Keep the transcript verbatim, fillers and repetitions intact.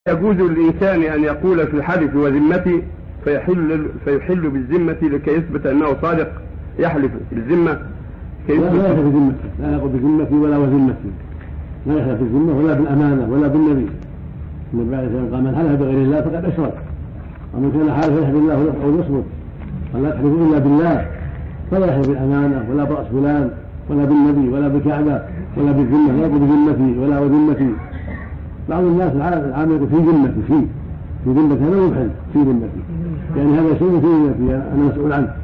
يجوز للإنسان أن يقول في الحلف وذمتي فيحل, فيحل بالذمة لكي يثبت أنه صادق، يحلف بالذمة لا لا يحلف بذمته، لا يقول بذمتي ولا وذمتي، لا يحلف بالذمة ولا بالأمانة ولا بالنبي. النبي عليه الصلاة والسلام قال من حلف بغير الله فقد أشرك، ومن كان حالف يحلف بالله أو يصمت، ولا يحلف إلا بالله، فلا يحلف بالأمانة ولا برأس فلان ولا بالنبي ولا بالكعبة ولا بالذمة، لا يقول بذمتي ولا وذمتي. بعض الناس العام يقول في ذمتي، في في ذمتي هذا يبحث في ذمتي، يعني هذا شيء في ذمتي أنا مسؤول عنه.